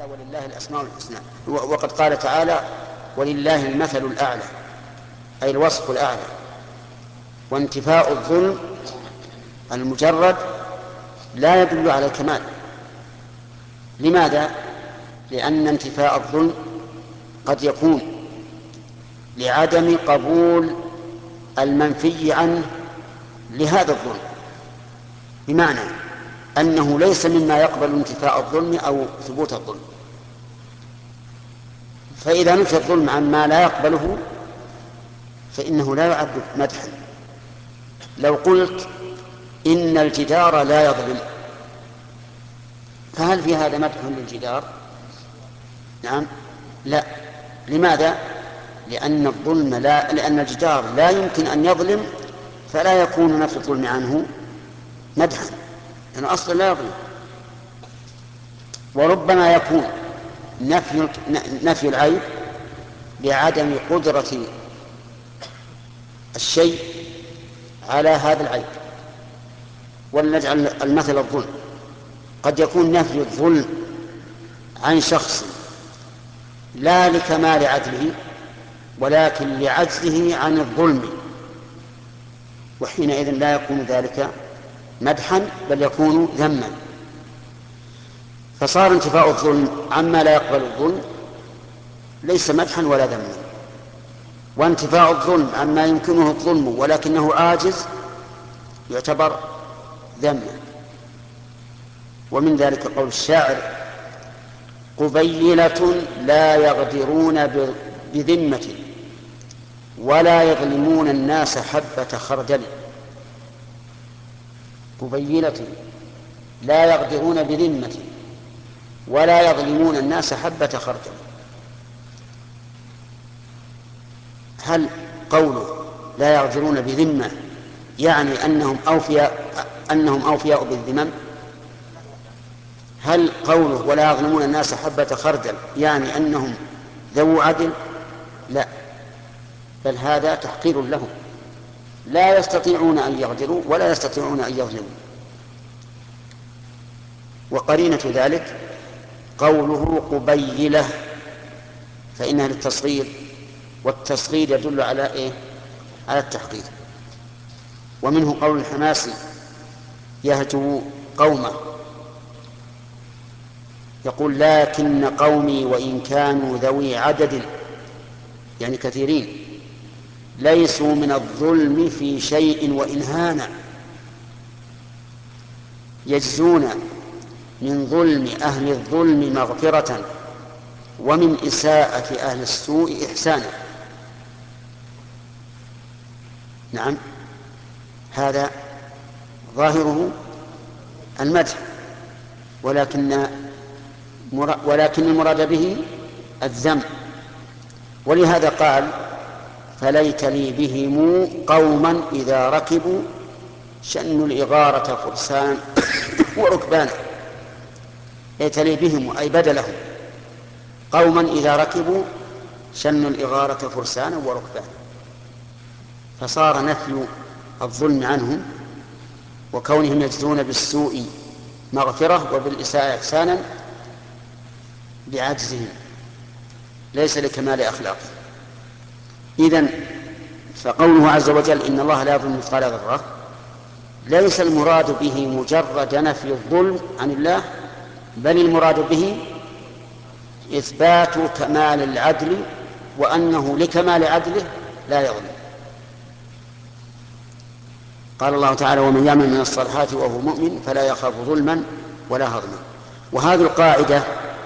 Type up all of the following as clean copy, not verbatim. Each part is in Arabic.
ولله الأسماء الحسنى، وقد قال تعالى ولله المثل الأعلى، أي الوصف الأعلى. وانتفاء الظلم المجرد لا يدل على الكمال. لماذا؟ لأن انتفاء الظلم قد يكون لعدم قبول المنفي عنه لهذا الظلم، بمعنى أنه ليس مما يقبل انتفاء الظلم أو ثبوت الظلم. فإذا نفى الظلم عما لا يقبله فإنه لا يعد مدحا. لو قلت إن الجدار لا يظلم، فهل في هذا مدح للجدار؟ نعم، لا. لماذا؟ لأن الجدار لا يمكن أن يظلم، فلا يكون نفي الظلم عنه مدحا، لأنه أصلا لا يظلم. وربما يكون نفي العيب بعدم قدرة الشيء على هذا العيب. ولنجعل المثل الظلم، قد يكون نفي الظلم عن شخص لا لكمال عدله ولكن لعجزه عن الظلم، وحينئذ لا يكون ذلك مدحا بل يكون ذما. فصار انتفاء الظلم عما لا يقبل الظلم ليس مدحا ولا ذما، وانتفاء الظلم عما يمكنه الظلم ولكنه عاجز يعتبر ذما. ومن ذلك قول الشاعر قبيلة لا يغدرون بذمة ولا يظلمون الناس حبة خردل. قبيلة لا يغدرون بذمة ولا يظلمون الناس حبة خردل. هل قوله لا يغدرون بذمة يعني أنهم أوفياء بالذمم؟ هل قوله ولا يظلمون الناس حبة خردل يعني أنهم ذو عدل؟ لا، بل هذا تحقير لهم، لا يستطيعون أن يغدروا ولا يستطيعون أن يظلموا. وقرينة ذلك قوله قبيلة، فإنها للتصغير، والتصغير يدل على إيه؟ على التحقير. ومنه قول الحماسي يهجو قومه، يقول لكن قومي وإن كانوا ذوي عدد، يعني كثيرين، ليسوا من الظلم في شيء وإن هانا، يجزون من ظلم أهل الظلم مغفرة ومن إساءة أهل السوء إحسانا. نعم، هذا ظاهره المدح، ولكن المراد به الذم. ولهذا قال فليت لي بهم قوما إذا ركبوا شنوا الإغارة فرسان وركبانا. ليت لي بهم أي بدلهم قوما إذا ركبوا شنوا الإغارة فرسانا وركبانا. فصار نفي الظلم عنهم وكونهم يجزون بالسوء مغفرة وبالإساءة إحسانا بعجزهم، ليس لكمال أخلاقه. إذن فقوله عز وجل إن الله لا يظلم مثقال ذرة ليس المراد به مجرد نفي الظلم عن الله، بل المراد به إثبات كمال العدل، وأنه لكمال عدله لا يظلم. قال الله تعالى ومن يعمل من الصالحات وهو مؤمن فلا يخاف ظلما ولا هضما. وهذه القاعدة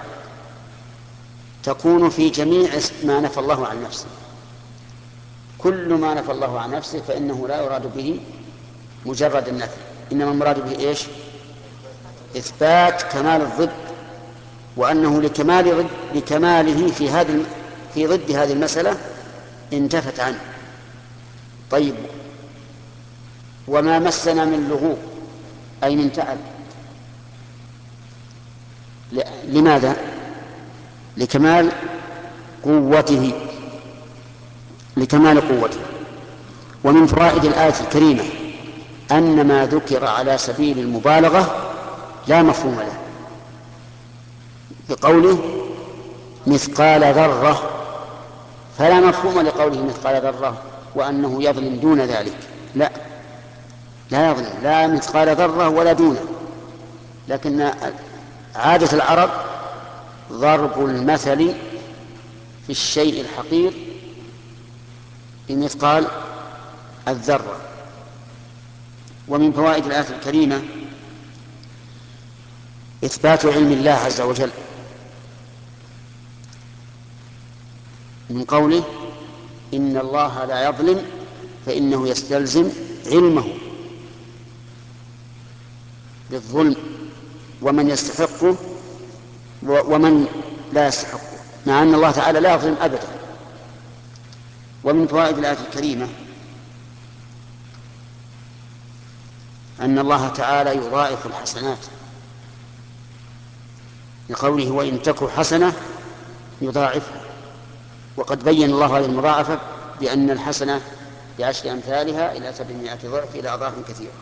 تكون في جميع ما نفى الله عن نفسه. كل ما نفى الله عن نفسه فإنه لا يراد به مجرد النفي، إنما المراد به إيش؟ إثبات كمال الضد، وأنه لكماله في ضد هذه المسألة انتفت عنه. طيب، وما مسنا من لغوب أي من تعب، لماذا؟ لكمال قوته، لكمال قوته. ومن فوائد الآية الكريمة أن ما ذكر على سبيل المبالغة لا مفهوم له، بقوله مثقال ذرة، فلا مفهوم لقوله مثقال ذرة وأنه يظلم دون ذلك، لا، لا يظلم لا مثقال ذرة ولا دونه. لكن عادة العرب ضرب المثل في الشيء الحقير بمثقال الذرة. ومن فوائد الآية الكريمة إثبات علم الله عز وجل من قوله إن الله لا يظلم، فإنه يستلزم علمه بالظلم ومن يستحقه ومن لا يستحقه، مع أن الله تعالى لا يظلم أبدا. ومن فوائد الآية الكريمة أن الله تعالى يضاعف الحسنات لقوله وإن تك حسنة يضاعفها، وقد بين الله هذه المضاعفة بأن الحسنة بعشر أمثالها إلى 700 ضعف إلى أضعاف كثيرة.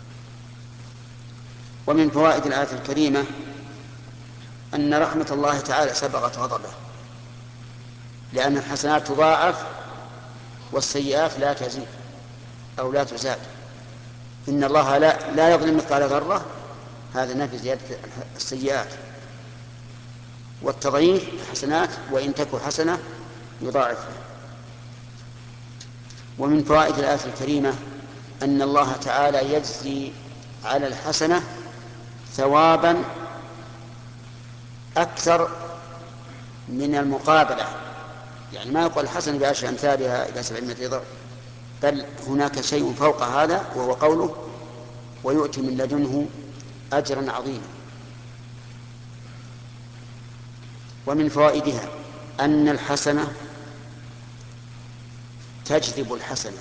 ومن فوائد الآية الكريمة أن رحمة الله تعالى سبقت غضبه، لأن الحسنات تضاعف والسيئات لا تزيد أو لا تزاد. إن الله لا يظلم مثقال ذرة، هذا نفي زيادة السيئات، والتضعيف حسنات وإن تك حسنة يضاعفها. ومن فوائد الآية الكريمة أن الله تعالى يجزي على الحسنة ثوابا أكثر من المقابلة، يعني ما يقول الحسنة بعشر أمثالها إلى 700 ضعف، بل هناك شيء فوق هذا وهو قوله ويؤتي من لدنه أجرا عظيما. ومن فوائدها أن الحسنة تجذب الحسنة،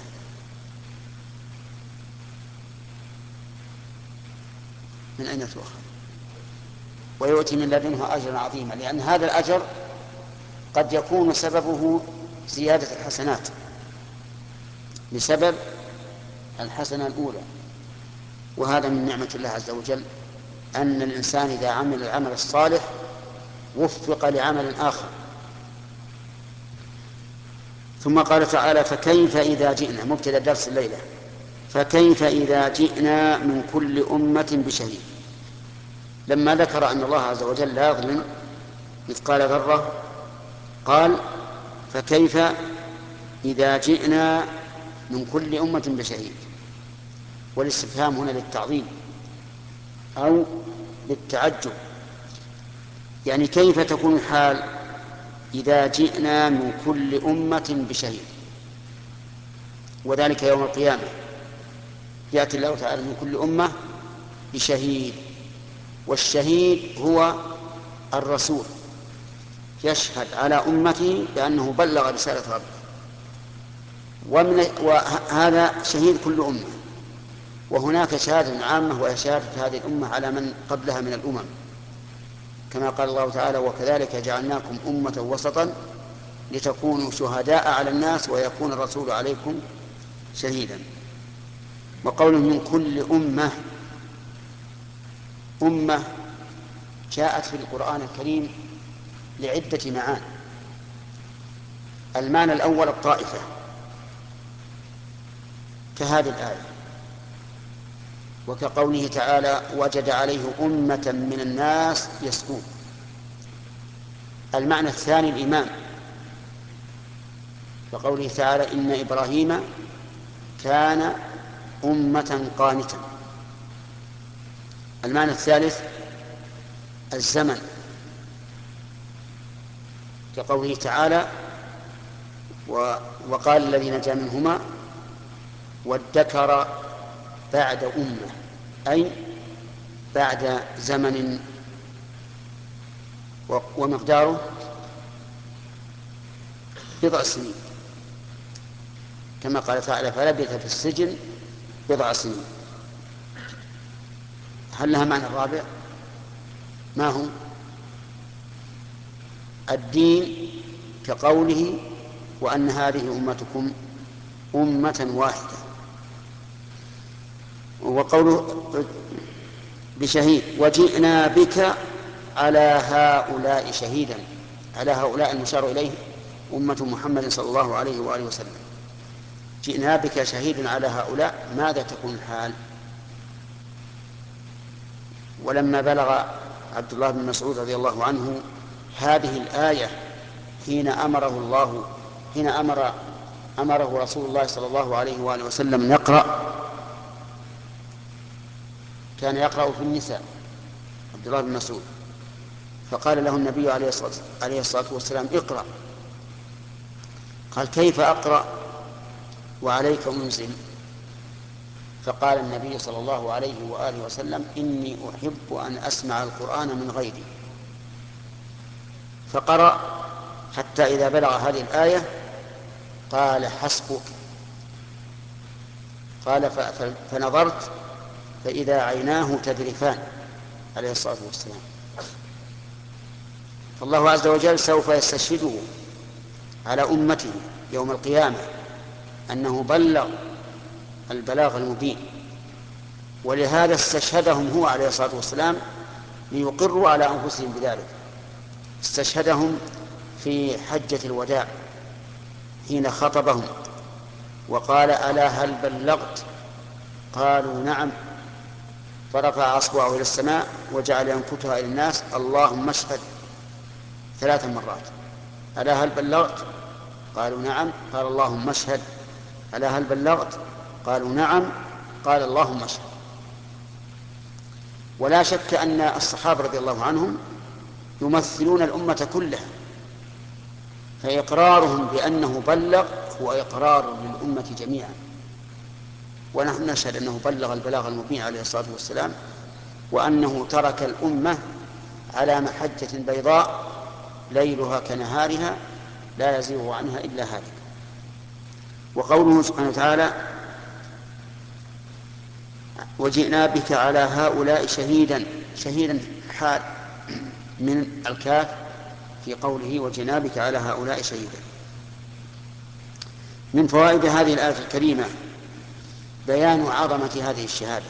من أين تؤخذ؟ ويؤتي من لدنه أجرا عظيما، لأن هذا الأجر قد يكون سببه زيادة الحسنات بسبب الحسنة الأولى، وهذا من نعمة الله عز وجل أن الإنسان إذا عمل العمل الصالح وفق لعمل آخر. ثم قال تعالى فكيف إذا جئنا، مبتدأ درس الليلة، فكيف إذا جئنا من كل أمة بشهيد. لما ذكر أن الله عز وجل لا يظلم مثقال ذرة قال فكيف إذا جئنا من كل أمة بشهيد، والاستفهام هنا للتعظيم أو للتعجب، يعني كيف تكون الحال إذا جئنا من كل أمة بشهيد، وذلك يوم القيامة يأتي الله تعالى من كل أمة بشهيد، والشهيد هو الرسول يشهد على أمته بأنه بلغ رسالة ربه، وهذا شهيد كل أمة. وهناك شهادة عامة وهي شهادة هذه الأمة على من قبلها من الأمم، كما قال الله تعالى وكذلك جعلناكم أمة وسطا لتكونوا شهداء على الناس ويكون الرسول عليكم شهيدا. وقوله من كل أمة، أمة جاءت في القرآن الكريم لعدة معاني. المعنى الأول الطائفة كهذه الآية، وكقوله تعالى وجد عليه أمة من الناس يسكون. المعنى الثاني الإمام، وقوله تعالى إن إبراهيم كان أمة قانتا. المعنى الثالث الزمن، كقوله تعالى وقال الذي نجا منهما وادكر بعد أمة، أي بعد زمن ومقداره بضع سنين، كما قال تعالى فلبث في السجن بضع سنين. هل لها معنى رابع؟ ما هو؟ الدين، كقوله وأن هذه أمتكم أمة واحدة. وقوله بشهيد وجئنا بك على هؤلاء شهيدا. على هؤلاء المشار إليه أمة محمد صلى الله عليه وآله وسلم. جئنا بك شهيدا على هؤلاء، ماذا تكون الحال؟ ولما بلغ عبد الله بن مسعود رضي الله عنه هذه الآية حين أمره رسول الله صلى الله عليه وآله وسلم أن يقرأ، كان يقرأ في النساء عبد الله بن مسعود، فقال له النبي عليه الصلاة والسلام: اقرأ. قال: كيف أقرأ وعليك أنزل؟ فقال النبي صلى الله عليه وآله وسلم: إني أحب أن أسمع القرآن من غيري. فقرأ حتى إذا بلغ هذه الآية قال: حسبك. قال: فنظرت فإذا عيناه تذرفان عليه الصلاة والسلام. فالله عز وجل سوف يستشهده على أمته يوم القيامة أنه بلغ البلاغ المبين، ولهذا استشهدهم هو عليه الصلاة والسلام ليقروا على أنفسهم بذلك. استشهدهم في حجة الوداع حين خطبهم وقال: ألا هل بلغت؟ قالوا: نعم. فرفع أصبعه إلى السماء وجعل ينكتها إلى الناس: اللهم اشهد 3 مرات. ألا هل بلغت؟ قالوا: نعم. قال: اللهم اشهد. ألا هل بلغت؟ قالوا: نعم. قال: اللهم اشهد. ولا شك أن الصحابة رضي الله عنهم يمثلون الأمة كلها، فإقرارهم بأنه بلغ هو إقرار للأمة جميعا، ونحن نشهد أنه بلغ البلاغ المبين عليه الصلاة والسلام، وأنه ترك الأمة على محجة بيضاء ليلها كنهارها لا يزيغ عنها إلا هالك. وقوله سبحانه وتعالى: وجئنا بك على هؤلاء شهيدا، شهيدا حال من الكاف في قوله وجئنا بك على هؤلاء شهيدا. من فوائد هذه الآية الكريمة بيان عظمة هذه الشهادة،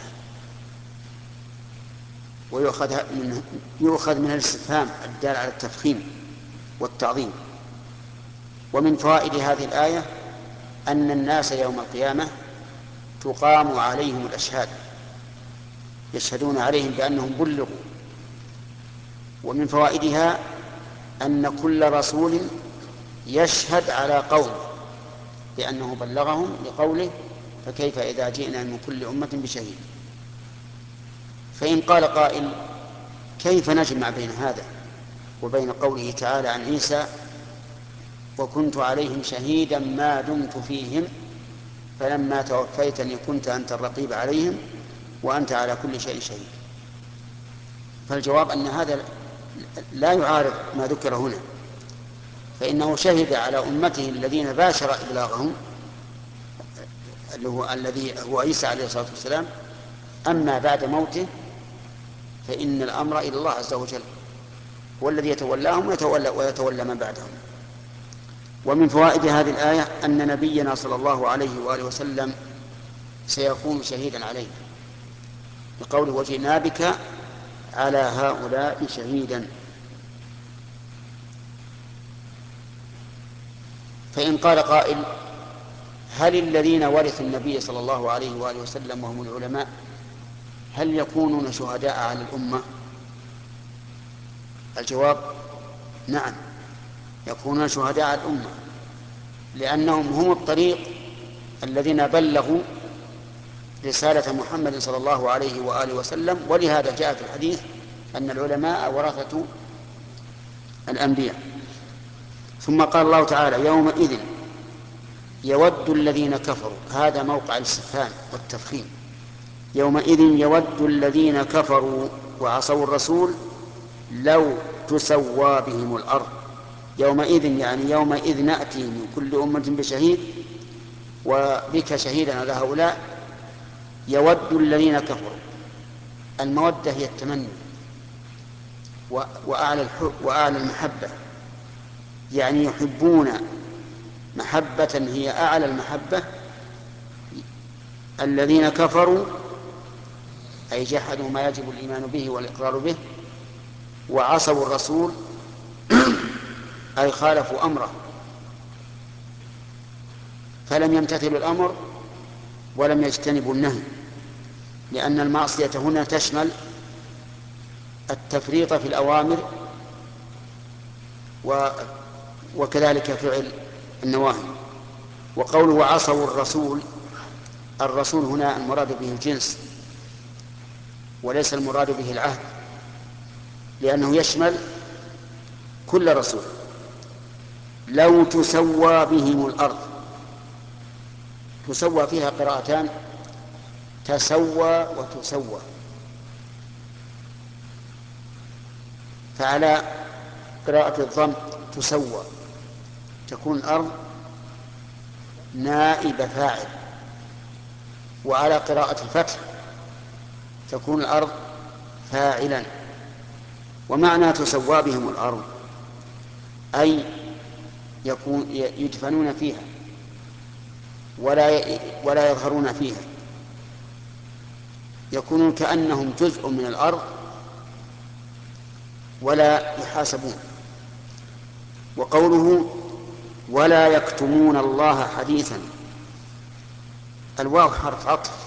ويؤخذ من الاستفهام الدال على التفخيم والتعظيم. ومن فوائد هذه الآية أن الناس يوم القيامة تقام عليهم الأشهاد، يشهدون عليهم بأنهم بلغوا. ومن فوائدها أن كل رسول يشهد على قومه بأنه بلغهم، لقوله: فكيف إذا جئنا من كل أمة بشهيد. فإن قال قائل: كيف نجمع بين هذا وبين قوله تعالى عن عيسى: وكنت عليهم شهيدا ما دمت فيهم فلما توفيتني كنت أنت الرقيب عليهم وأنت على كل شيء شهيد؟ فالجواب أن هذا لا يعارض ما ذكر هنا، فإنه شهد على أمته الذين باشر إبلاغهم الذي هو عيسى عليه الصلاة والسلام. أما بعد موته فإن الأمر إلى الله عز وجل، هو الذي يتولاهم ويتولى من بعدهم. ومن فوائد هذه الآية أن نبينا صلى الله عليه وآله وسلم سيكون شهيدا عليه، بقوله وجئنا بك على هؤلاء شهيدا. فإن قال قائل: هل الذين ورثوا النبي صلى الله عليه وآله وسلم وهم العلماء هل يكونون شهداء على الأمة؟ الجواب: نعم، يكونون شهداء على الأمة، لأنهم هم الطريق الذين بلغوا رسالة محمد صلى الله عليه وآله وسلم. ولهذا جاء في الحديث أن العلماء ورثة الأنبياء. ثم قال الله تعالى: يومئذ يود الذين كفروا، هذا موقع الاستفهام والتفخيم. يومئذ يود الذين كفروا وعصوا الرسول لو تسوى بهم الأرض. يومئذ يعني يومئذ نأتي من كل أمة بشهيد وبك شهيدا على هؤلاء. يود الذين كفروا، المودة هي التمني وأعلى المحبة، يعني يحبون محبة هي أعلى المحبة. الذين كفروا أي جحدوا ما يجب الإيمان به والإقرار به وعصوا الرسول أي خالفوا أمره، فلم يمتثلوا الأمر ولم يجتنبوا النهي، لأن المعصية هنا تشمل التفريط في الأوامر وكذلك فعل النواهي. وقوله عصوا الرسول، الرسول هنا المراد به الجنس وليس المراد به العهد، لأنه يشمل كل رسول. لو تسوى بهم الأرض، تسوى فيها قراءتان، تسوى وتسوى، فعلى قراءة الضم تسوى تكون الأرض نائب فاعل، وعلى قراءة الفتح تكون الأرض فاعلا. ومعنى تسوى بهم الأرض أي يدفنون فيها ولا يظهرون فيها، يكونون كأنهم جزء من الأرض ولا يحاسبون. وقوله ولا يكتمون الله حديثا، الواو حرف عطف،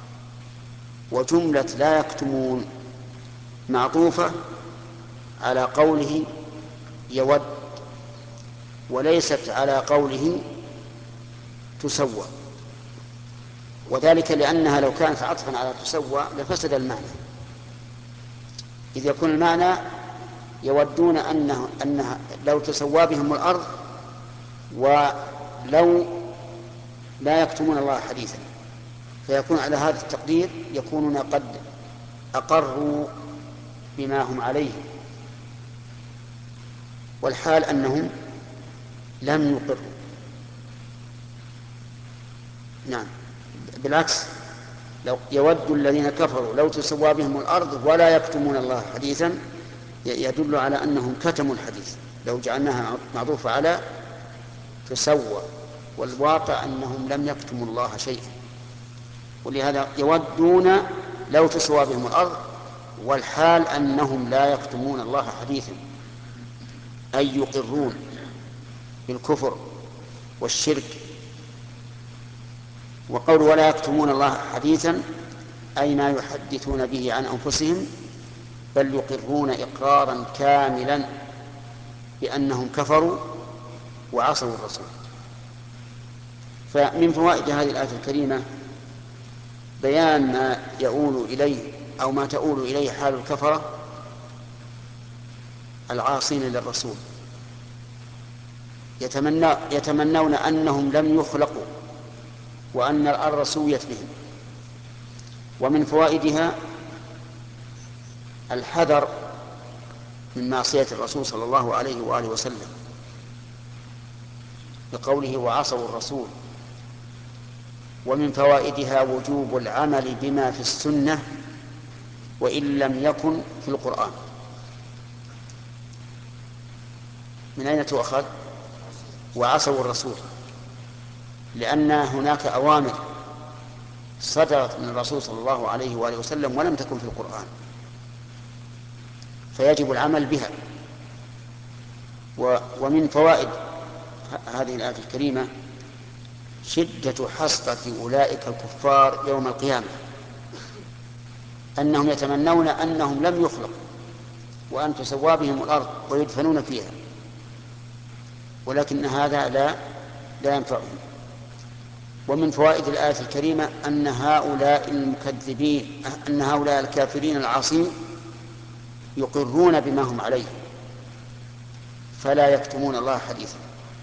وجملة لا يكتمون معطوفة على قوله يود، وليست على قوله تسوى، وذلك لأنها لو كانت عطفا على تسوى لفسد المعنى، إذ يكون المعنى يودون أنها لو تسوى بهم الأرض، ولو لا يكتمون الله حديثا، فيكون على هذا التقدير يكونون قد أقروا بما هم عليه، والحال أنهم لم يقروا. نعم، بالعكس، لو يود الذين كفروا لو تسوى بهم الأرض ولا يكتمون الله حديثا يدل على أنهم كتموا الحديث، لو جعلناها معطوفة على تسوى، والواقع أنهم لم يكتموا الله شيئا. ولهذا يودون لو تسوى بهم الأرض، والحال أنهم لا يكتمون الله حديثا، أي يقرون بالكفر والشرك. وقول ولا يكتمون الله حديثا أي ما يحدثون به عن أنفسهم، بل يقرون إقرارا كاملا بأنهم كفروا وعصوا الرسول. فمن فوائد هذه الآية الكريمة بيان ما يؤول إليه أو ما تؤول إليه حال الكفرة العاصين للرسول، يتمنون أنهم لم يخلقوا وأن الأرض سويت بهم. ومن فوائدها الحذر من معصية الرسول صلى الله عليه وآله وسلم بقوله وعصوا الرسول. ومن فوائدها وجوب العمل بما في السنة وإن لم يكن في القرآن. من أين تؤخذ وعصوا الرسول؟ لأن هناك أوامر صدرت من الرسول صلى الله عليه وآله وسلم ولم تكن في القرآن، فيجب العمل بها. ومن فوائد هذه الآية الكريمة شدة حسرة أولئك الكفار يوم القيامة، أنهم يتمنون أنهم لم يخلقوا وأن تسوى بهم الأرض ويدفنون فيها، ولكن هذا لا ينفعهم. ومن فوائد الآية الكريمة أن هؤلاء المكذبين، أن هؤلاء الكافرين العاصين يقرون بما هم عليه فلا يكتمون الله حديثا.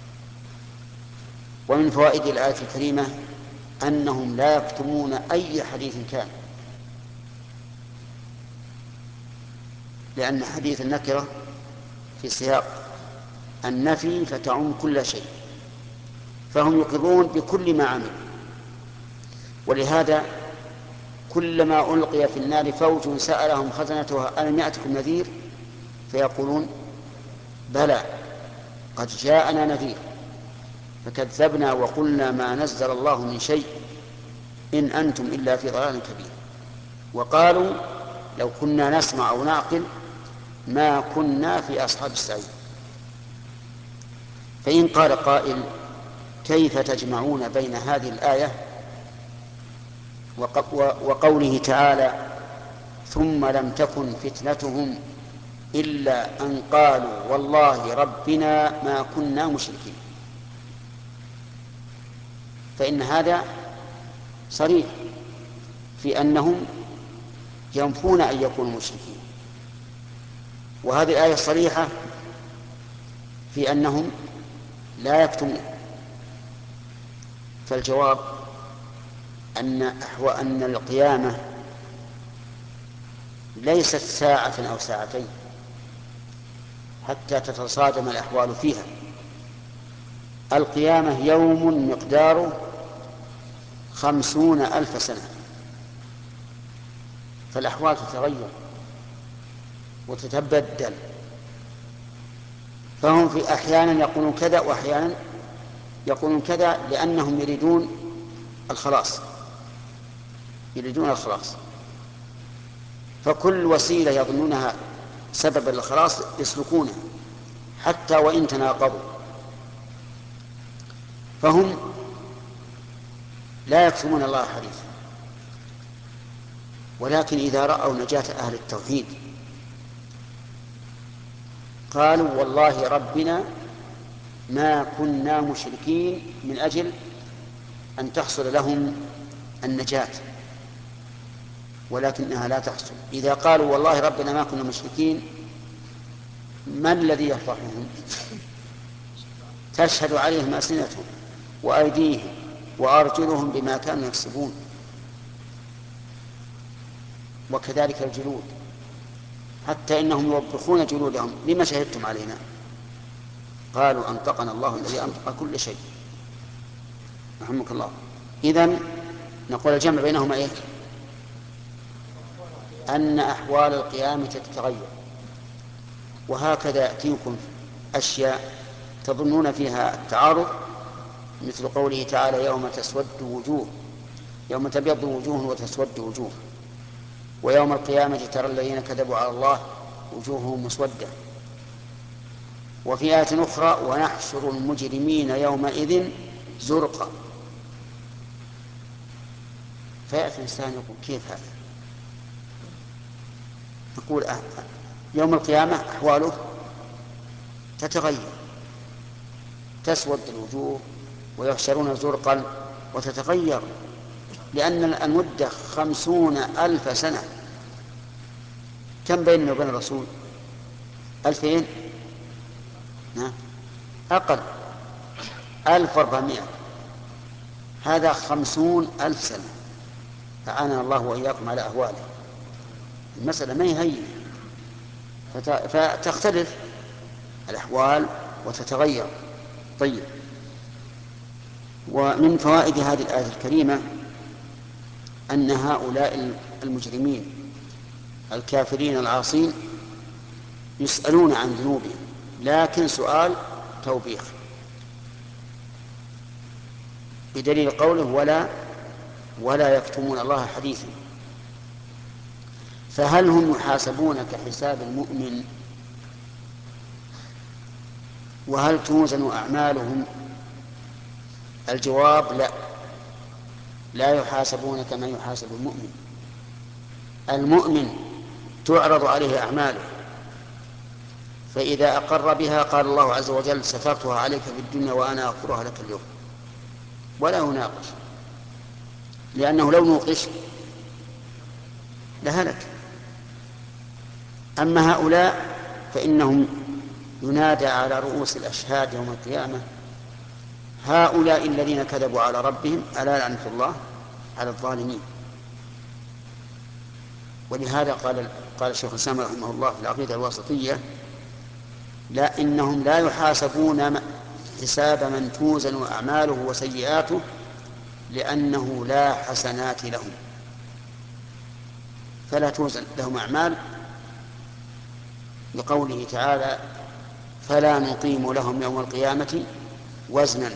ومن فوائد الآية الكريمة أنهم لا يكتمون أي حديث كان، لأن حديث النكرة في سياق النفي فتعم كل شيء، فهم يقرون بكل ما عملوا. ولهذا كلما ألقي في النار فوج سألهم خزنتها ألم يأتكم نذير فيقولون بلى قد جاءنا نذير فكذبنا وقلنا ما نزل الله من شيء إن أنتم إلا في ضلال كبير. وقالوا لو كنا نسمع أو نعقل ما كنا في أصحاب السعير. فإن قال قائل كيف تجمعون بين هذه الآية وقوله تعالى ثم لم تكن فتنتهم إلا أن قالوا والله ربنا ما كنا مشركين؟ فإن هذا صريح في أنهم ينفون أن يكونوا مشركين، وهذه الآية صريحة في أنهم لا يكتمون. فالجواب أن القيامة ليست ساعة أو ساعتين حتى تتصادم الأحوال فيها. القيامة يوم مقداره 50,000 سنة، فالأحوال تتغير وتتبدل. فهم في أحيانا يقولون كذا وأحيانا يقولون كذا، لأنهم يريدون الخلاص، فكل وسيلة يظنونها سببا للخلاص يسلكونها حتى وإن تناقضوا. فهم لا يكتمون الله حديثا، ولكن إذا رأوا نجاة أهل التوحيد قالوا والله ربنا ما كنا مشركين، من أجل أن تحصل لهم النجاة، ولكنها لا تحصل. إذا قالوا والله ربنا ما كنا مشركين، ما الذي يفضحهم؟ تشهد عليهم ألسنتهم وأيديهم وأرجلهم بما كانوا يكسبون، وكذلك الجلود، حتى إنهم يوبخون جلودهم لما شهدتم علينا؟ قالوا أنطقنا الله الذي أنطق كل شيء. رحمك الله. إذن نقول الجمع بينهما إيه؟ أن أحوال القيامة تتغير، وهكذا يأتيكم أشياء تظنون فيها التعارض، مثل قوله تعالى يوم تسود وجوه، يوم تبيض وجوه وتسود وجوه، ويوم القيامة ترى الذين كذبوا على الله وجوههم مسودة. وفي آية أخرى ونحشر المجرمين يومئذ زرقا. فيأتي الإنسان يقول كيف هذا؟ نقول يوم القيامة أحواله تتغير، تسود الوجوه ويحشرون زرقا وتتغير، لأن المدة 50,000 سنة. كم بيننا وبين الرسول؟ 2000؟ أقل، 1400. هذا 50,000 سنة. أعاننا الله وإياكم على أهواله. المسألة ما هي هينة، فتختلف الأحوال وتتغير. طيب، ومن فوائد هذه الآية الكريمة أن هؤلاء المجرمين الكافرين العاصين يسألون عن ذنوبهم، لكن سؤال توبيخ، بدليل قوله ولا يكتمون الله حديثا. فهل هم يحاسبون كحساب المؤمن؟ وهل توزن أعمالهم؟ الجواب لا يحاسبون كما يحاسب المؤمن. المؤمن تعرض عليه أعماله، فإذا أقر بها قال الله عز وجل سترتها عليك في الدنيا وأنا أغفرها لك اليوم، ولا يناقش، لأنه لو نوقش لهلك. أما هؤلاء فإنهم ينادى على رؤوس الأشهاد يوم القيامة هؤلاء الذين كذبوا على ربهم ألا لعنة الله على الظالمين. ولهذا قال الشيخ الإسلام رحمه الله في العقيدة الواسطية لا، إنهم لا يحاسبون حساب من توزن أعماله وسيئاته، لأنه لا حسنات لهم، فلا توزن لهم أعمال، لقوله تعالى فلا نقيم لهم يوم القيامة وزنا.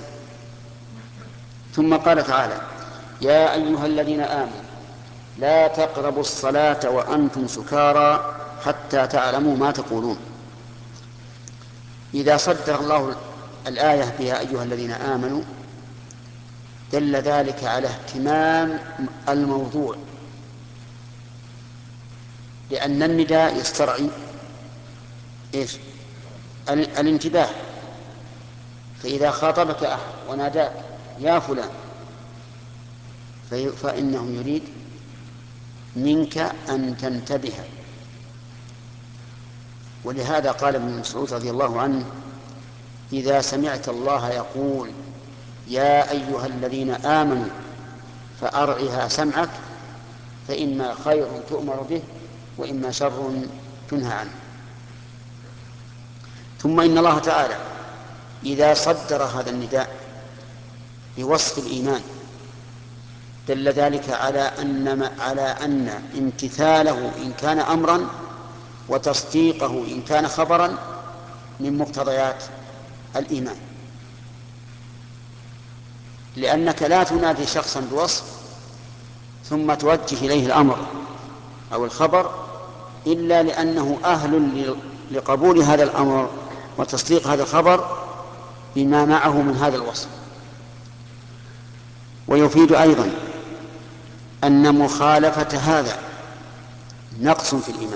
ثم قال تعالى يا أيها الذين آمنوا لا تقربوا الصلاة وأنتم سكارى حتى تعلموا ما تقولون. إذا صدر الله الآية بها أيها الذين آمنوا دل ذلك على اهتمام الموضوع، لأن النداء يسترعي إيش؟ الانتباه. فإذا خاطبك أحد وناداك يا فلان فإنه يريد منك أن تنتبه. ولهذا قال ابن مسعود رضي الله عنه: إذا سمعت الله يقول يا أيها الذين آمنوا فأرعها سمعك، فإما خير تؤمر به وإما شر تنهى عنه. ثم إن الله تعالى إذا صدر هذا النداء بوصف الإيمان دل ذلك على أن امتثاله إن كان أمرا وتصديقه إن كان خبرا من مقتضيات الإيمان، لأنك لا تنادي شخصا بوصف ثم توجه إليه الأمر أو الخبر إلا لأنه أهل لقبول هذا الأمر وتصديق هذا الخبر بما معه من هذا الوصف. ويفيد أيضا أن مخالفة هذا نقص في الإيمان،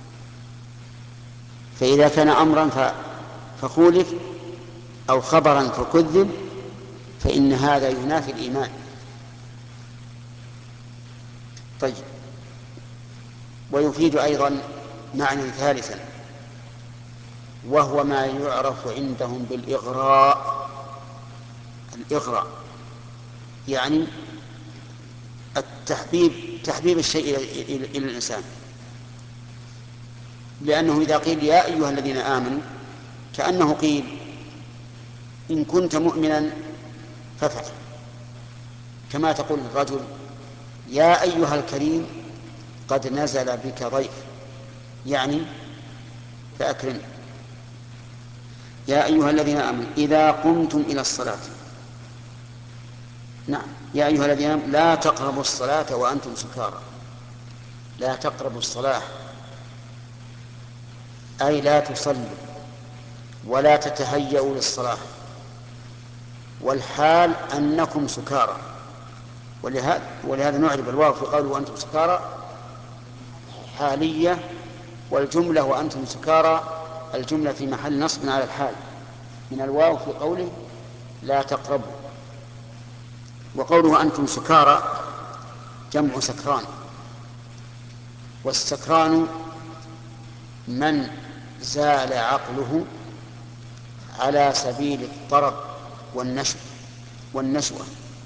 فإذا كان أمرا فخولف أو خبرا فكذب فإن هذا ينافي الإيمان. طيب، ويفيد أيضا معنى ثالثا، وهو ما يعرف عندهم بالإغراء. الإغراء يعني تحبيب الشيء إلى الإنسان، لأنه إذا قيل يا أيها الذين آمنوا كأنه قيل إن كنت مؤمنا فافعل، كما تقول الرجل يا أيها الكريم قد نزل بك ضيف، يعني فأكرم. يا أيها الذين آمنوا إذا قمتم إلى الصلاة، نعم، يا أيها الذين آمنوا لا تقربوا الصلاة وأنتم سكارى. لا تقربوا الصلاة أي لا تصلوا ولا تتهيأوا للصلاة، والحال أنكم سكارى. ولهذا نعرب الواو في قوله وأنتم سكارى حالية، والجملة وأنتم سكارى الجملة في محل نصب على الحال من الواو في قوله لا تقربوا. وقوله أنتم سكارى جمع سكران، والسكران من زال عقله على سبيل الطرب والنشوة.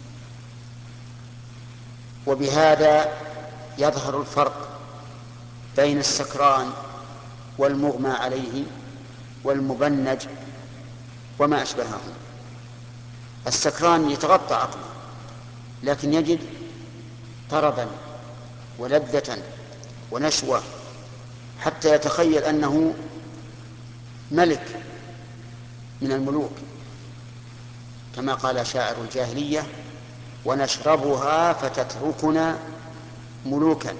وبهذا يظهر الفرق بين السكران والمغمى عليه والمبنج وما أشبهه. السكران يتغطى عقله لكن يجد طربا ولذة ونشوة حتى يتخيل أنه ملك من الملوك، كما قال شاعر الجاهلية ونشربها فتتركنا ملوكا.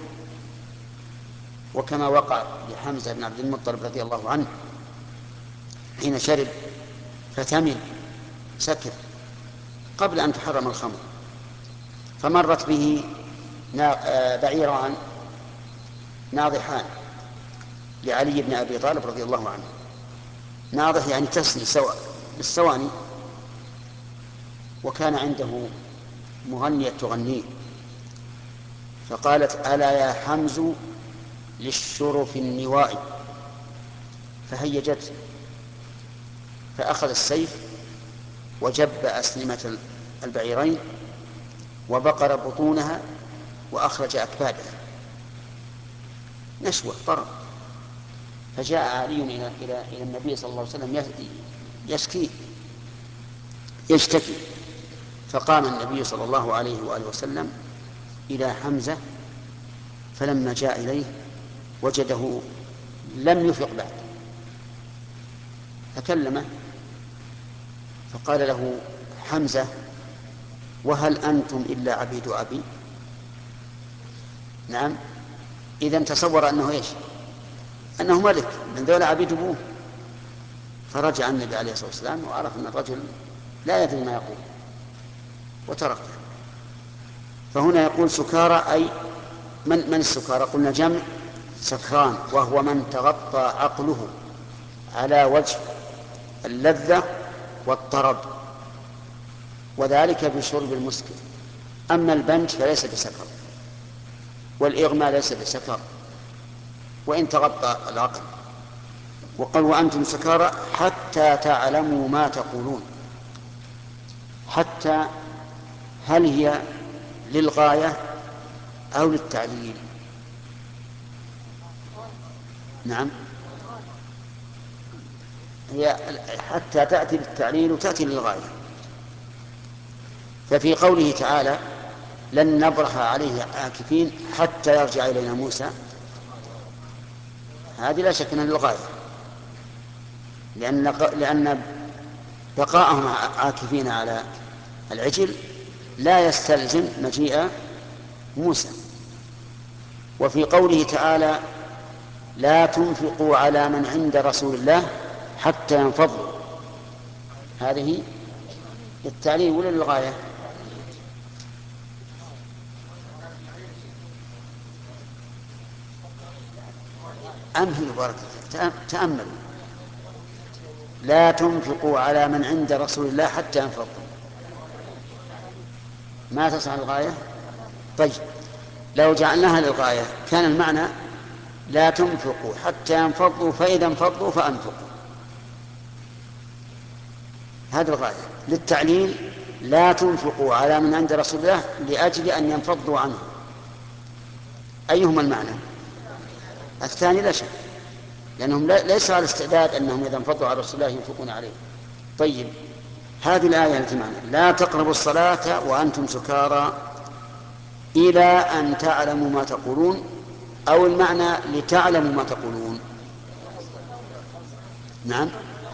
وكما وقع لحمزة بن عبد المطلب رضي الله عنه حين شرب فثمن سكر قبل أن تحرم الخمر، فمرت به بعيران ناضحان لعلي بن أبي طالب رضي الله عنه. ناضح يعني تسني بالسواني، وكان عنده مغنية تغنيه فقالت ألا يا حمز للشرف النواء، فهيجت فأخذ السيف وجب أسنمة البعيرين وبقر بطونها وأخرج أكبادها، نشوة طرب. فجاء علي إلى النبي صلى الله عليه وسلم يشتكي، فقام النبي صلى الله عليه وآله وسلم إلى حمزة، فلما جاء إليه وجده لم يفق بعد، فكلمه فقال له حمزة وهل أنتم إلا عبيد أبي؟ نعم، إذن تصور أنه إيش؟ أنه ملك من ذولا عبيد أبوه. فرجع النبي عليه الصلاة والسلام وعرف أن الرجل لا يدري ما يقول وتركه. فهنا يقول سكارى أي من السكارى؟ قلنا جمع سكران، وهو من تغطى عقله على وجه اللذة والطرب، وذلك بشرب المسكر. أما البنج فليس بسكر، والإغماء ليس بسكر وإن تغطى العقل. وقال وأنتم سكارى حتى تعلموا ما تقولون. حتى هل هي للغاية أو للتعليل؟ نعم، هي حتى تأتي للتعليل وتأتي للغاية. ففي قوله تعالى لن نبرح عليه عاكفين حتى يرجع إلينا موسى، هذه لا شك أنها للغاية، لأن بقاءهم عاكفين على العجل لا يستلزم مجيء موسى. وفي قوله تعالى لا تنفقوا على من عند رسول الله حتى ينفضوا، هذه للتعليل ولا للغاية؟ أمهل بارك الله، تأملوا. لا تنفقوا على من عند رسول الله حتى ينفضوا، ما تصنع الغاية. طيب لو جعلناها للغاية كان المعنى لا تنفقوا حتى ينفضوا فإذا انفضوا فأنفقوا، هذه الغاية. للتعليل لا تنفقوا على من عند رسول الله لأجل أن ينفضوا عنه، أيهما المعنى؟ الثاني لا شك، لأنهم ليس على استعداد أنهم إذا انفضوا على رسول الله ينفقون عليه. طيب هذه الآية التي معنى لا تقربوا الصلاة وأنتم سكارى إلى أن تعلموا ما تقولون، أو المعنى لتعلموا ما تقولون؟ نعم،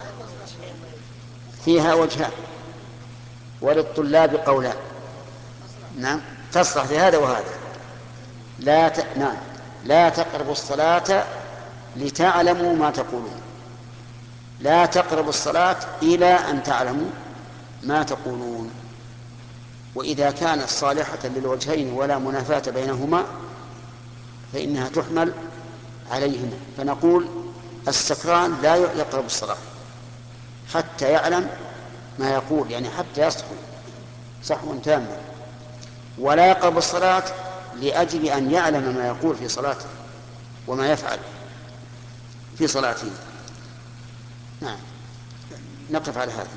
فيها وجهان وللطلاب قولان. نعم، تصلح لهذا وهذا. نعم، لا تقربوا الصلاة لتعلموا ما تقولون، لا تقربوا الصلاة إلى أن تعلموا ما تقولون. وإذا كانت صالحة للوجهين ولا منافاة بينهما فإنها تحمل عليهما، فنقول السكران لا يقرب الصلاة حتى يعلم ما يقول، يعني حتى يصحو صحوا تاما، ولا يقرب الصلاة لأجل أن يعلم ما يقول في صلاته وما يفعل في صلاته. نعم، نقف على هذا.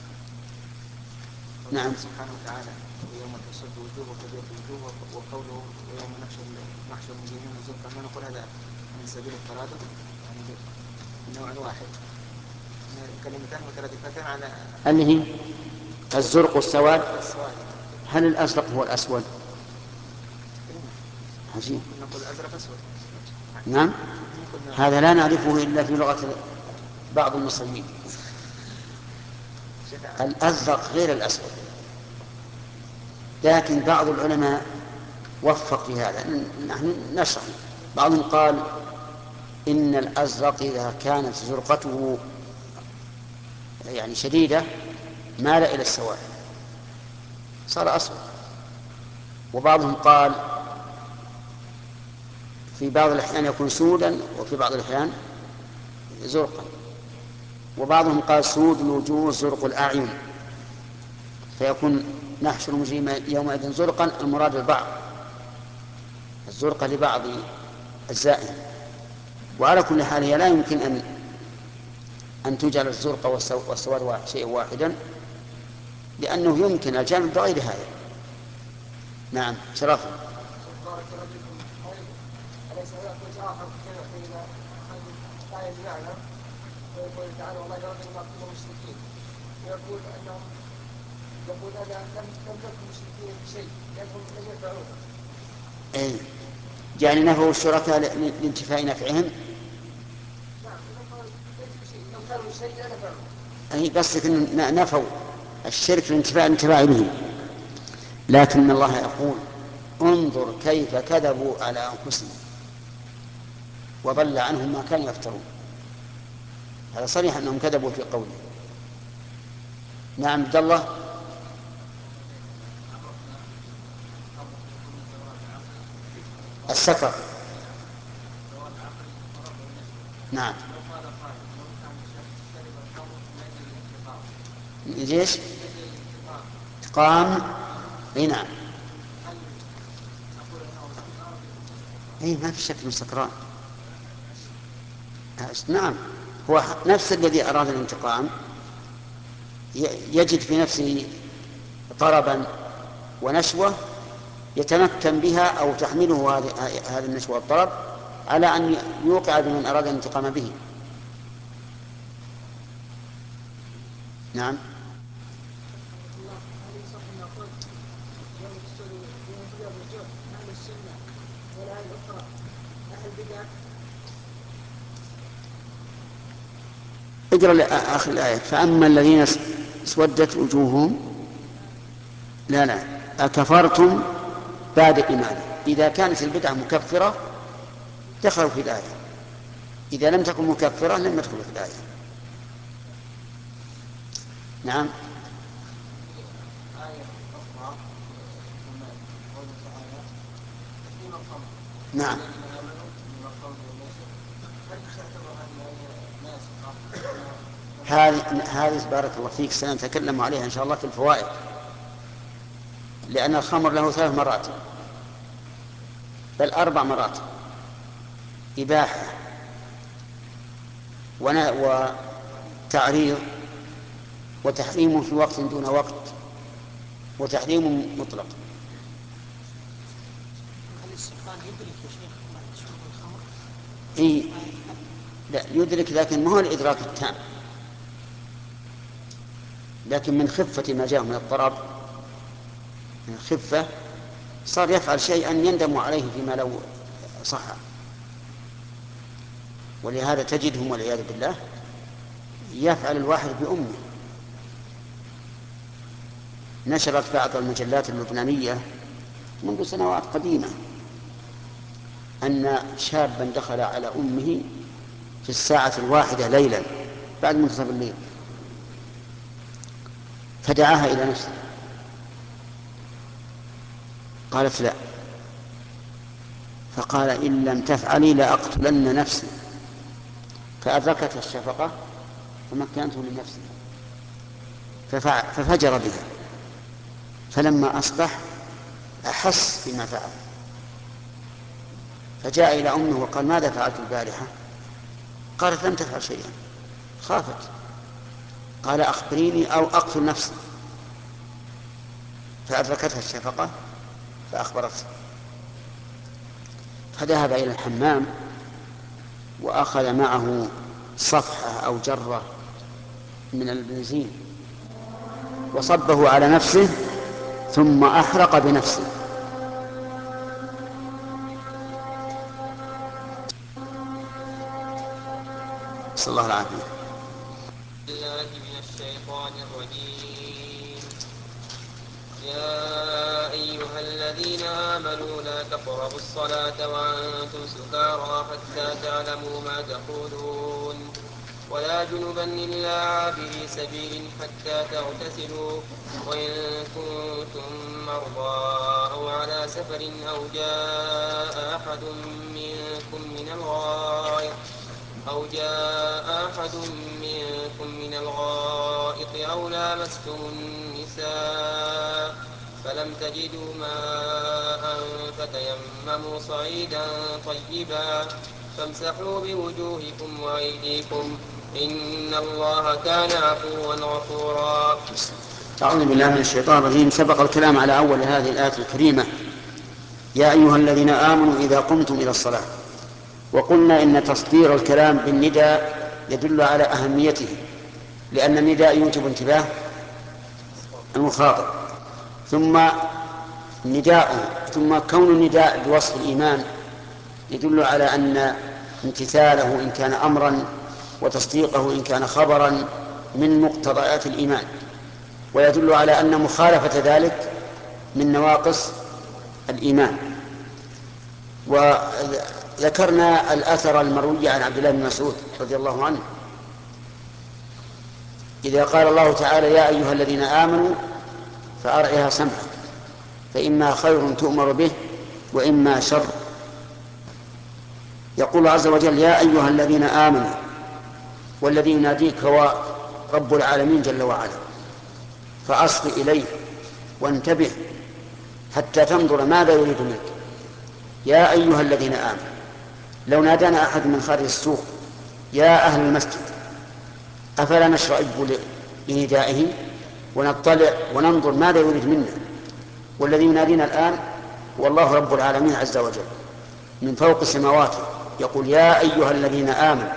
نعم، سبحانه وتعالى يوم تشد وجوه وتبيض وجوه، وقوله ويوم نحشر المجرمين زرقا، ما نقول هذا من سبيل الترادف، يعني نوع واحد كلمتان مترادفتان على اللي هي الزرق والسواد. هل الأزرق هو الأسود؟ عجيب. نقول الأزرق أسود. نعم، هذا لا نعرفه إلا في لغة بعض المصريين. الأزرق غير الأسود، لكن بعض العلماء وفق في هذا، نحن نشرح. بعضهم قال إن الأزرق إذا كانت زرقته يعني شديدة مال إلى السواد صار أسود. وبعضهم قال في بعض الأحيان يكون سودا وفي بعض الأحيان زرقا. وبعضهم قال سود الوجوه زرق الأعين، فيكون نحشر المجرمين يومئذ زرقا، المراد البعض الزرق لبعض أجزائهم. وعلى كل حال هي لا يمكن أن تجعل الزرق والسواد شيء واحدا، لأنه يمكن الجمع بغير هذا. نعم، شرف. أليس هناك وجه آخر قيل لا يعلم ويقول تعالى والله لو أنهم يقتلون المشركين، ويقول أنهم يقول أنا لم نكن مشركين بشيء لأنهم لم يفعلون. إيه، يعني نفوا الشركاء لانتفاء نفعهم. نعم، لو كانوا شيء نفعوا. أي قصدك أن نفوا الشرك لانتفاع به. لكن الله يقول انظر كيف كذبوا على أنفسهم. وضل عنهم ما كانوا يفترون. هذا صريح أنهم كذبوا في قوله. نعم عبد الله. السكر. نعم. ليش؟ انتقام. اي نعم. اي ما في شك انه سكران. نعم. هو نفس الذي اراد الانتقام يجد في نفسه طربا ونشوة يتمكن بها أو تحمله هذه النشوة والطرب على أن يوقع بمن أراد الانتقام به. نعم. اقرأ آخر الآية. فأما الذين اسودت وجوههم. لا أكفرتم بعد إيمانه. إذا كانت البدعة مكفرة دخلوا في الآية، إذا لم تكن مكفرة لم يدخلوا في الآية. نعم. نعم. هذه بارك الله فيك سنتكلم عليها إن شاء الله في الفوائد، لأن الخمر له 3 مرات بل 4 مرات: إباحة وتعريض وتحريم في وقت دون وقت وتحريم مطلق. هل السكران يدرك يا شيخ شرب الخمر؟ إيه لا يدرك، لكن ما هو الإدراك التام، لكن من خفة ما جاء من الطرب، من الخفة صار يفعل شيئا يندم عليه فيما لو صح. ولهذا تجدهم والعياذ بالله يفعل الواحد بأمه. نشرت بعض المجلات اللبنانية منذ سنوات قديمة أن شابا دخل على أمه في 1:00 ليلا بعد منتصف الليل فدعاها إلى نفسه، قالت لا، فقال إن لم تفعلي لأقتلن نفسي، فأدركتها الشفقة فمكنته من نفسه ففجر بها. فلما أصبح أحس بما فعل فجاء إلى أمه وقال ماذا فعلت البارحة؟ قالت لم تفعل شيئا. خافت، قال أخبريني أو أقتل نفسي، فأدركتها الشفقة فأخبرته، فذهب إلى الحمام وأخذ معه صفحة أو جرة من البنزين وصبه على نفسه ثم أحرق بنفسه. صلى الله العافية. الله من الشيطان الرجيم. يا أيها الذين آمنوا لا تقربوا الصلاة وأنتم سكارى حتى تعلموا ما تقولون ولا جنبا إلا عابري سبيل حتى تغتسلوا وإن كنتم مرضى أو على سفر أو جاء أحد منكم من الغائط أو لامستم النساء فلم تجدوا ماء فتيمموا صعيدا طيبا فامسحوا بوجوهكم وأيديكم إن الله كان عفوا غفورا. أعوذ بالله من الشيطان الرجيم. سبق الكلام على أول هذه الآية الكريمة: يا أيها الذين آمنوا إذا قمتم إلى الصلاة. وقلنا إن تصدير الكلام بالنداء يدل على أهميته، لأن النداء يوجب انتباه المخاطب، ثم كون النداء بوصف الإيمان يدل على أن امتثاله إن كان أمرا وتصديقه إن كان خبرا من مقتضيات الإيمان، ويدل على أن مخالفة ذلك من نواقص الإيمان. ذكرنا الأثر المروي عن عبد الله بن مسعود رضي الله عنه إذا قال الله تعالى يا أيها الذين آمنوا فأرعها سمعك فإما خير تؤمر به وإما شر. يقول عز وجل يا أيها الذين آمنوا، والذي يناديك هو رب العالمين جل وعلا، فأصغ إليه وانتبه حتى تنظر ماذا يريد منك. يا أيها الذين آمنوا، لو نادانا أحد من خارج السوق يا أهل المسجد أفلا نشرئب لندائه ونطلع وننظر ماذا يريد منا؟ والذي ينادينا الآن والله رب العالمين عز وجل من فوق سماواته يقول يا أيها الذين آمنوا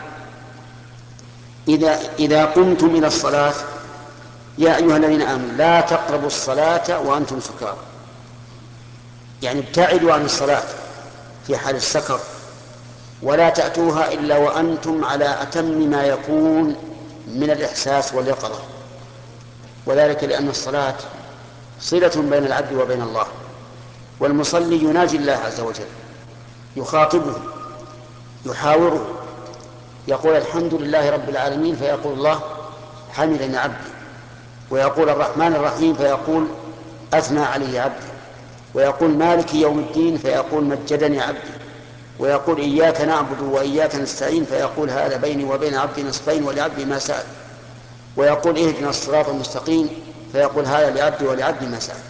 إذا قمتم إلى الصلاة يا أيها الذين آمنوا لا تقربوا الصلاة وأنتم سكارى، يعني ابتعدوا عن الصلاة في حال السكر، ولا تأتوها إلا وأنتم على أتم ما يكون من الإحساس واليقظة، وذلك لأن الصلاة صلة بين العبد وبين الله، والمصلي يناجي الله عز وجل، يخاطبه، يحاوره، يقول الحمد لله رب العالمين فيقول الله حمدني عبدي، ويقول الرحمن الرحيم فيقول أثنى علي عبدي، ويقول مالك يوم الدين فيقول مجدني عبدي، ويقول إياك نعبد وإياك نستعين فيقول هذا بيني وبين عبدي نصفين ولعبدي ما سأل، ويقول اهدنا الصراط المستقيم فيقول هذا لعبدي ولعبدي ما سأل.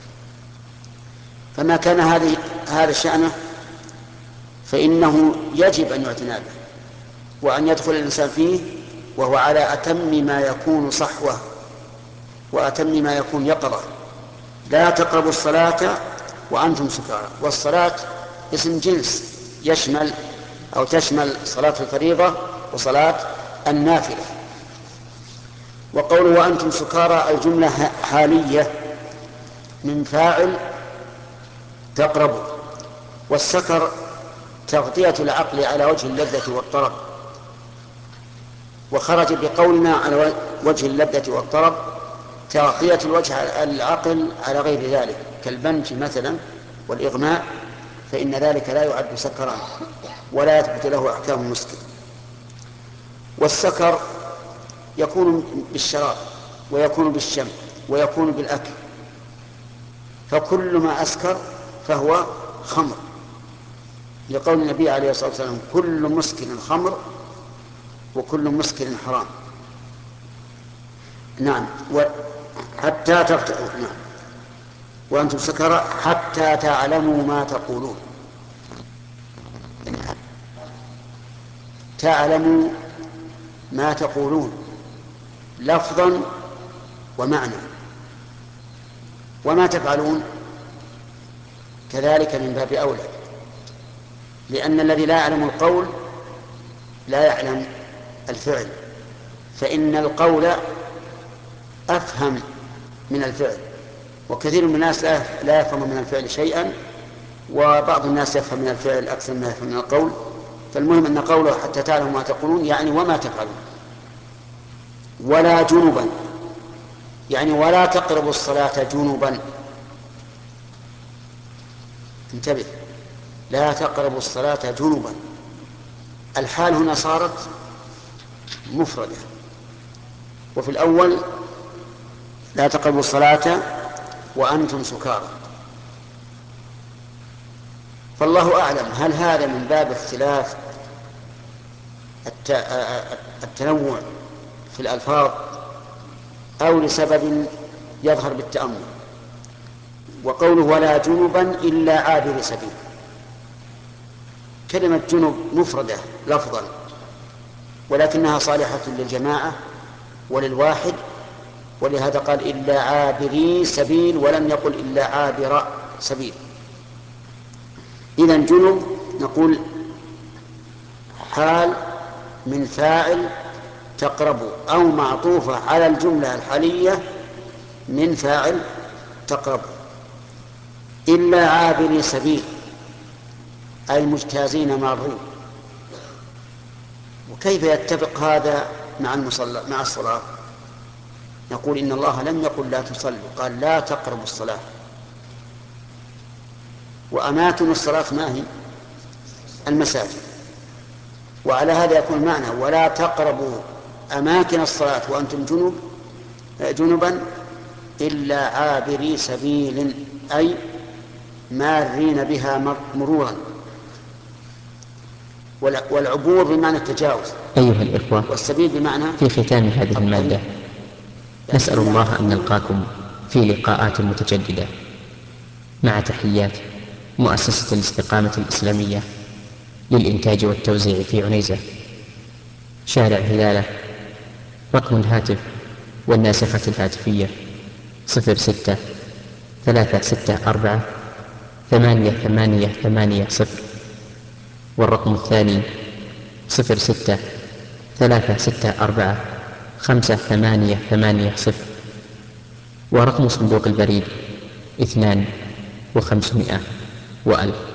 فما كان هذا شأنه فإنه يجب أن يعتنى به وأن يدخل الإنسان فيه وهو على أتم ما يكون صحوة وأتم ما يكون يقظة. لا تقربوا الصلاة وأنتم سكارى، والصلاة اسم جنس يشمل أو تشمل صلاة الفريضة وصلاة النافلة. وقوله وأنتم سكارى الجملة حالية من فاعل تقربوا، والسكر تغطية العقل على وجه اللذة والطرب، وخرج بقولنا على وجه اللذة والطرب تغطية الوجه العقل على غير ذلك كالبنج مثلا والإغماء، فإن ذلك لا يعد سكرا ولا يثبت له أحكام المسكر. والسكر يكون بالشراب ويكون بالشم ويكون بالأكل، فكل ما أسكر فهو خمر، لقول النبي عليه الصلاة والسلام كل مسكر خمر وكل مسكر حرام. نعم حتى تفتحوا، نعم وأنتم سكرى حتى تعلموا ما تقولون. تعلموا ما تقولون لفظا ومعنى، وما تفعلون كذلك من باب أولى، لأن الذي لا يعلم القول لا يعلم الفعل، فإن القول أفهم من الفعل، وكثير من الناس لا يفهم من الفعل شيئا، وبعض الناس يفهم من الفعل أكثر ما يفهم من القول. فالمهم أن قوله حتى تعلموا ما تقولون يعني وما تفعلون. ولا جنبا يعني ولا تقربوا الصلاة جنبا، انتبه، لا تقربوا الصلاة جنبا. الحال هنا صارت مفردة، وفي الأول لا تقربوا الصلاة وأنتم سكارى. فالله أعلم هل هذا من باب اختلاف التنوع في الألفاظ أو لسبب يظهر بالتأمل. وقوله ولا جنبا إلا عابر سبيل، كلمة جنب مفردة لفظا ولكنها صالحة للجماعة وللواحد، ولهذا قال إلا عابري سبيل ولم يقل إلا عابر سبيل. إذن جنب نقول حال من فاعل تقرب أو معطوفة على الجملة الحالية من فاعل تقرب. إلا عابري سبيل أي مجتازين مارين. وكيف يتفق هذا مع الصلاة؟ نقول إن الله لم يقل لا تصلوا، قال لا تقربوا الصلاة. وأماكن الصلاة ما هي؟ المساجد. وعلى هذا يكون معنى ولا تقربوا أماكن الصلاة وأنتم جنبا إلا عابري سبيل، أي مارين بها مرورا. والعبور بمعنى التجاوز. أيها الإخوة، والسبيل بمعنى في ختام هذه المادة نسأل الله أن نلقاكم في لقاءات متجددة، مع تحيات مؤسسة الاستقامة الإسلامية للإنتاج والتوزيع في عنيزة، شارع هلالة. رقم الهاتف والناسخة الهاتفية 06-364-8880، والرقم الثاني 06-364-5880، ورقم صندوق البريد 2500 و1000.